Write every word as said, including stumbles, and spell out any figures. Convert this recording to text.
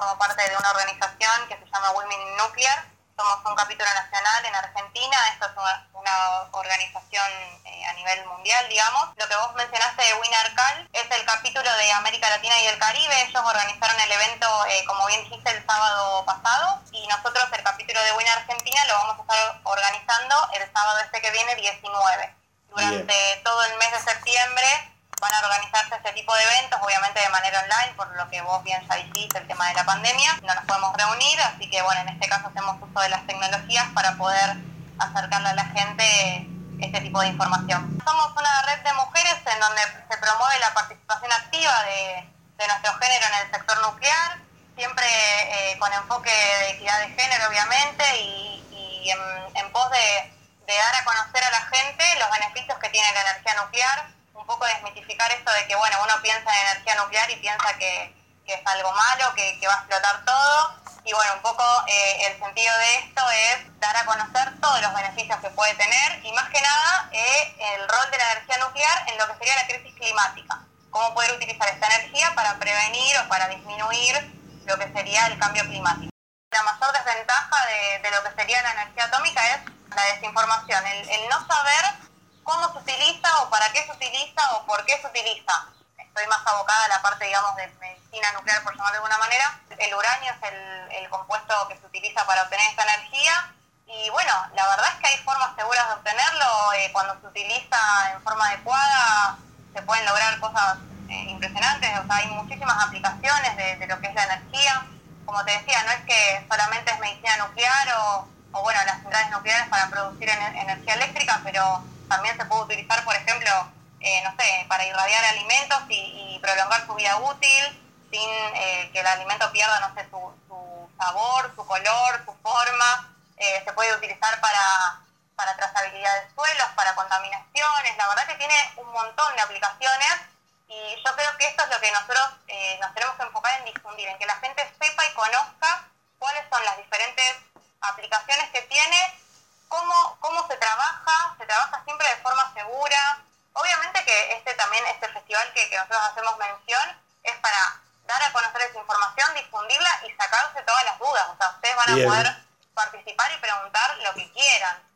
formo parte de una organización que se llama Women in Nuclear. Somos un capítulo nacional en Argentina. Esto es una, una organización eh, a nivel mundial, digamos. Lo que vos mencionaste de WinArcal es el capítulo de América Latina y el Caribe. Ellos organizaron el evento, eh, como bien dijiste, el sábado pasado. Y nosotros, el capítulo de Win Argentina, lo vamos a estar organizando el sábado este que viene, diecinueve. Durante Bien. todo el mes de septiembre van a organizarse este tipo de eventos, obviamente de manera online, por lo que vos bien ya dijiste, el tema de la pandemia. No nos podemos reunir, así que bueno, en este caso hacemos uso de las tecnologías para poder acercarle a la gente este tipo de información. Somos una red de mujeres en donde se promueve la participación activa de, de nuestro género en el sector nuclear, siempre eh, con enfoque de equidad de género, obviamente, y, y en, en pos de, de dar a conocer a la gente los beneficios que tiene la energía nuclear, un poco desmitificar esto de que, bueno, uno piensa en energía nuclear y piensa que, que es algo malo, que, que va a explotar todo, y bueno, un poco eh, el sentido de esto es dar a conocer todos los beneficios que puede tener, y más que nada eh, el rol de la energía nuclear en lo que sería la crisis climática, cómo poder utilizar esta energía para prevenir o para disminuir lo que sería el cambio climático. La mayor desventaja de, de lo que sería la energía atómica es la desinformación, el, el no saber cómo se utiliza o para qué se utiliza o por qué se utiliza. Estoy más abocada a la parte, digamos, de medicina nuclear, por llamarlo de alguna manera. El uranio es el, el compuesto que se utiliza para obtener esta energía y bueno, la verdad es que hay formas seguras de obtenerlo. Eh, cuando se utiliza en forma adecuada se pueden lograr cosas eh, impresionantes. O sea, hay muchísimas aplicaciones de, de lo que es la energía. Como te decía, no es que solamente es medicina nuclear o, o bueno, las centrales nucleares para producir en, energía eléctrica, pero también se puede utilizar, por ejemplo, eh, no sé, para irradiar alimentos y, y prolongar su vida útil sin eh, que el alimento pierda, no sé, su, su sabor, su color, su forma. Eh, se puede utilizar para, para trazabilidad de suelos, para contaminaciones. La verdad que tiene un montón de aplicaciones y yo creo que esto es lo que nosotros eh, nos tenemos que enfocar en difundir, en que la gente sepa y conozca cuáles son las diferentes aplicaciones que tiene. Cómo, cómo se trabaja, se trabaja siempre de forma segura. Obviamente que este también, este festival que, que nosotros hacemos mención, es para dar a conocer esa información, difundirla y sacarse todas las dudas. O sea, ustedes van Bien. a poder participar y preguntar lo que quieran.